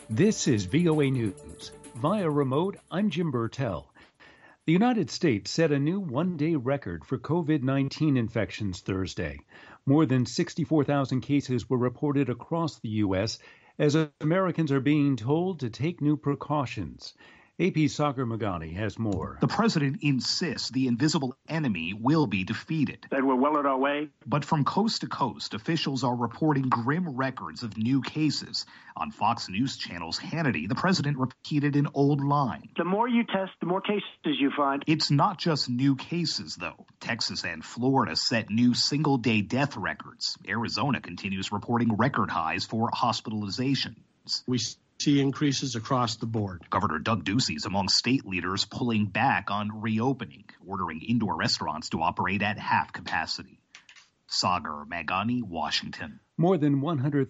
This is VOA News. Via remote, I'm Jim Burtell. The United States set a new one-day record for COVID-19 infections Thursday. More than 64,000 cases were reported across the U.S. as Americans are being told to take new precautions. AP Sagar Magani has more. The president insists the invisible enemy will be defeated. That we're well on our way. But from coast to coast, officials are reporting grim records of new cases. On Fox News Channel's Hannity, the president repeated an old line. The more you test, the more cases you find. It's not just new cases, though. Texas and Florida set new single-day death records. Arizona continues reporting record highs for hospitalizations. We see increases across the board. Governor Doug Ducey is among state leaders pulling back on reopening, ordering indoor restaurants to operate at half capacity. Sagar Magani, Washington. More than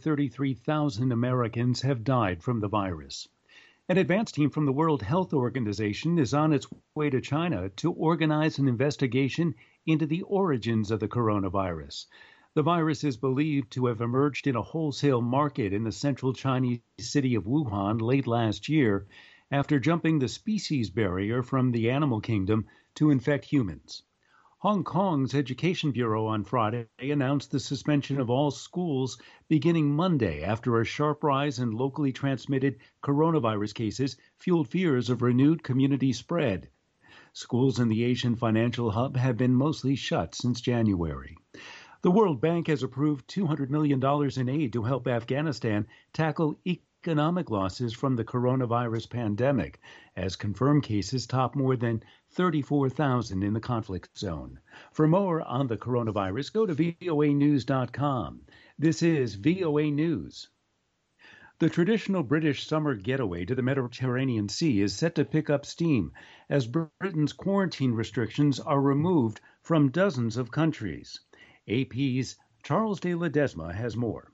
133,000 Americans have died from the virus. An advance team from the World Health Organization is on its way to China to organize an investigation into the origins of the coronavirus. The virus is believed to have emerged in a wholesale market in the central Chinese city of Wuhan late last year after jumping the species barrier from the animal kingdom to infect humans. Hong Kong's Education Bureau on Friday announced the suspension of all schools beginning Monday after a sharp rise in locally transmitted coronavirus cases fueled fears of renewed community spread. Schools in the Asian financial hub have been mostly shut since January. The World Bank has approved $200 million in aid to help Afghanistan tackle economic losses from the coronavirus pandemic, as confirmed cases top more than 34,000 in the conflict zone. For more on the coronavirus, go to voanews.com. This is VOA News. The traditional British summer getaway to the Mediterranean Sea is set to pick up steam as Britain's quarantine restrictions are removed from dozens of countries. AP's Charles de Ledesma has more.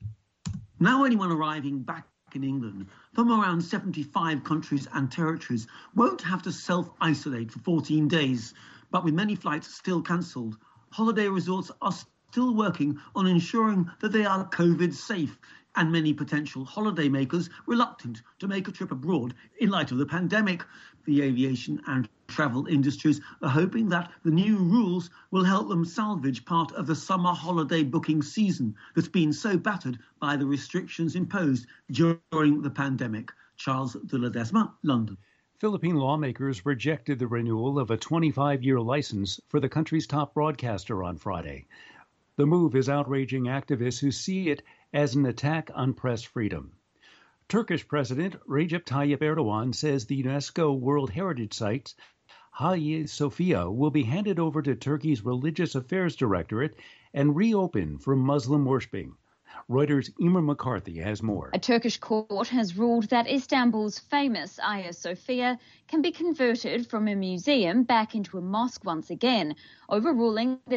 Now anyone arriving back in England from around 75 countries and territories won't have to self-isolate for 14 days. But with many flights still cancelled, holiday resorts are still working on ensuring that they are COVID safe, and many potential holidaymakers reluctant to make a trip abroad in light of the pandemic. The aviation and travel industries are hoping that the new rules will help them salvage part of the summer holiday booking season that's been so battered by the restrictions imposed during the pandemic. Charles de Ledesma, London. Philippine lawmakers rejected the renewal of a 25-year license for the country's top broadcaster on Friday. The move is outraging activists who see it as an attack on press freedom. Turkish President Recep Tayyip Erdogan says the UNESCO World Heritage Site Hagia Sophia will be handed over to Turkey's Religious Affairs Directorate and reopened for Muslim worshipping. Reuters' Emer McCarthy has more. A Turkish court has ruled that Istanbul's famous Hagia Sophia can be converted from a museum back into a mosque once again, overruling the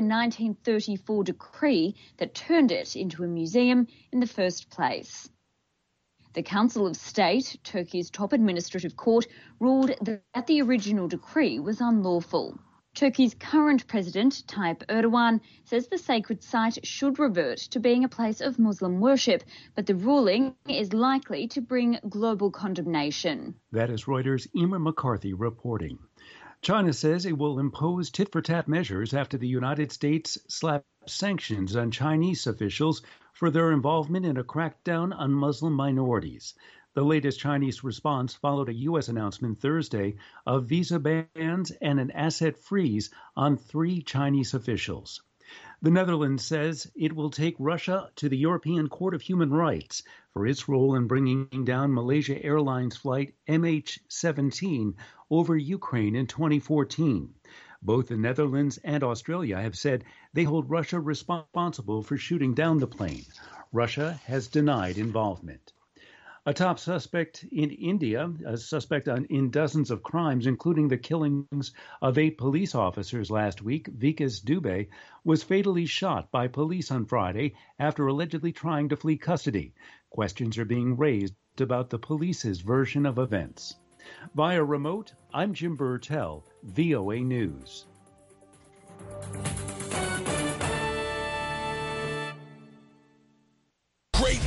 1934 decree that turned it into a museum in the first place. The Council of State, Turkey's top administrative court, ruled that the original decree was unlawful. Turkey's current president, Tayyip Erdogan, says the sacred site should revert to being a place of Muslim worship, but the ruling is likely to bring global condemnation. That is Reuters' Emer McCarthy reporting. China says it will impose tit-for-tat measures after the United States slapped sanctions on Chinese officials for their involvement in a crackdown on Muslim minorities. The latest Chinese response followed a U.S. announcement Thursday of visa bans and an asset freeze on 3 Chinese officials. The Netherlands says it will take Russia to the European Court of Human Rights for its role in bringing down Malaysia Airlines flight MH17 over Ukraine in 2014. Both the Netherlands and Australia have said they hold Russia responsible for shooting down the plane. Russia has denied involvement. A top suspect in India, a suspect in dozens of crimes, including the killings of 8 police officers last week, Vikas Dubey, was fatally shot by police on Friday after allegedly trying to flee custody. Questions are being raised about the police's version of events. Via remote, I'm Jim Burtell, VOA News.